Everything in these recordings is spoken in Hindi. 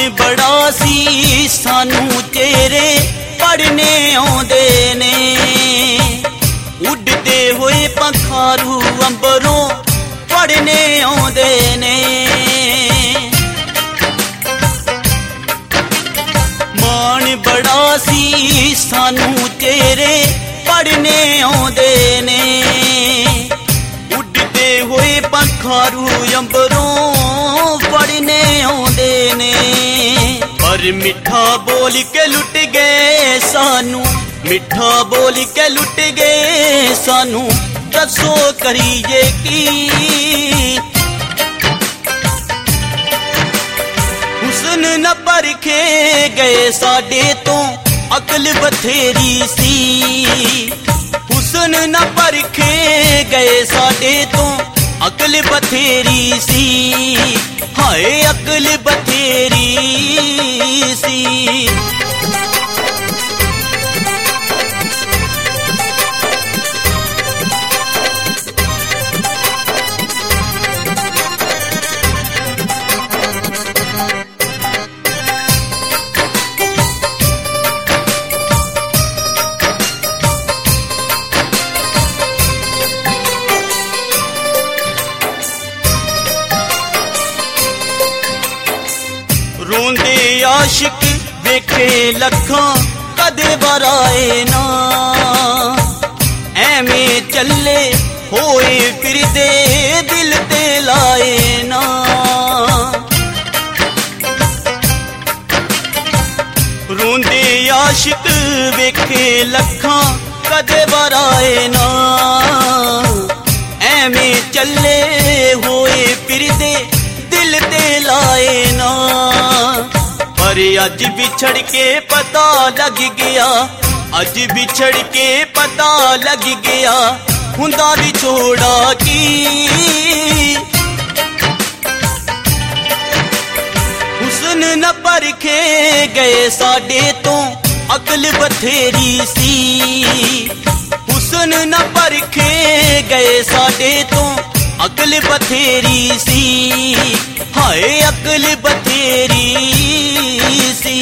बड़ा सी सानू चेहरे पढ़ने आउंदे ने उड़दे होए पंखारू अंबरों पढ़ने आउंदे ने मान बड़ा सी सानू चेहरे पढ़ने आउंदे ने उड़दे होए पंखारू अंबरों पढ़ने आउंदे ने पर मिठा बोल के लुट गए सानू मिठा बोल के लुट गए सानू दसो करिए की हुस्न न परखे गए साडे तो अकल बथेरी सी हुस्न न परखे गए साडे तो अकल बथेरी सी हाय अकल बथेरी सी रोंदे आशिक वेखे लखां कदे बराए ना एवें चले होए फिरदे दिल ते लाए ना रोंदे आशिक वेखे लखां कदे बराए ना एवें चले होए फिरदे दिल ते लाए ना पर अज बिछड़ के पता लग गया अज बिछड़ के पता लग गया हुंदा विछोड़ा की हुस्न न परखे गए साडे तो अकल बथेरी सी हुस्न न परखे गए साडे तो अकल बथेरी सी हाय अकल बथेरी सी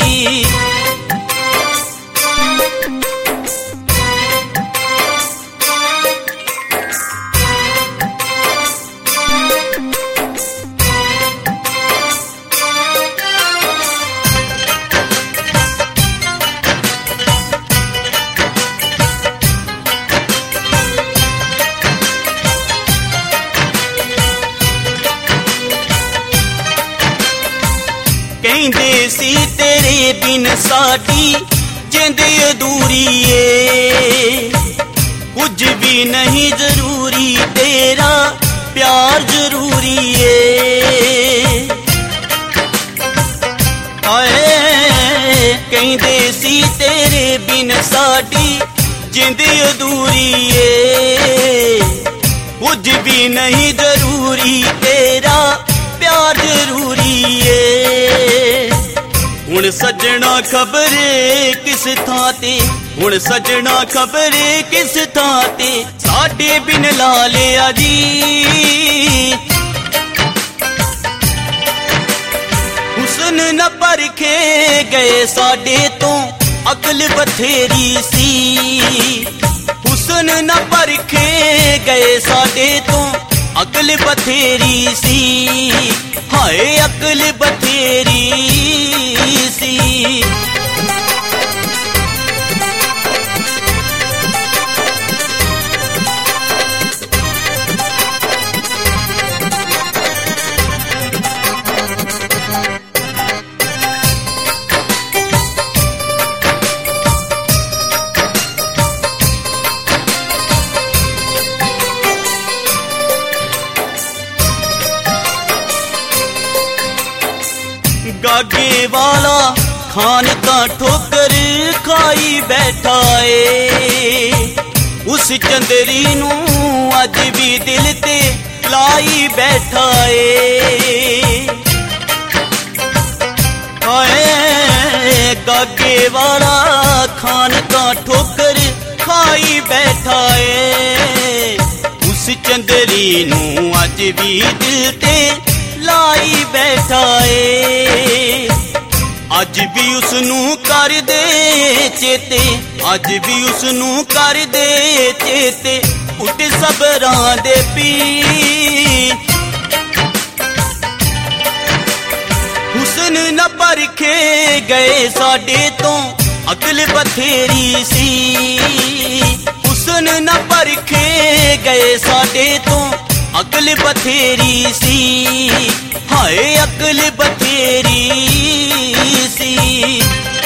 कहंदे सी तेरे बिन साडी जिंद अधूरी है कुछ भी नहीं जरूरी तेरा प्यार जरूरी है कहंदे सी तेरे बिन साडी जिंद अधूरी है कुछ भी नहीं जरूरी तेरा प्यार जरूरी है हुण सजना खबरे किस थां ते हुण सजना खबरे किस थां ते साडे बिन ला लिया जी हुस्न न परखे गए साडे तो अकल बथेरी सी हुस्न न परखे गए साडे तो अकल बथेरी सी हाय अकल बथेरी सी गागे वाला खान का ठोकर खाई बैठा है उस चंदरी नू अज भी दिल ते लाई बैठा है गागे वाला खान का ठोकर खाई बैठा है उस चंदरी नू अज भी दिल ते लाई बैठा है ਅੱਜ ਵੀ ਉਸ ਨੂੰ ਕਰਦੇ ਚੇਤੇ, ਅੱਜ ਵੀ ਉਸ ਨੂੰ ਕਰਦੇ ਚੇਤੇ, ਉੱਠ ਸਬਰਾਂ ਦੇ ਪੀਰ। ਹੁਸਨ ਨਾ ਪਰਖੇ ਗਏ ਸਾਡੇ ਤੋਂ, ਅਕਲ ਬਥੇਰੀ ਸੀ। ਹੁਸਨ ਨਾ ਪਰਖੇ ਗਏ ਸਾਡੇ ਤੋਂ, ਅਕਲ ਬਥੇਰੀ ਸੀ। ਹਾਏ ਅਕਲ ਬਥੇਰੀ ਸੀ।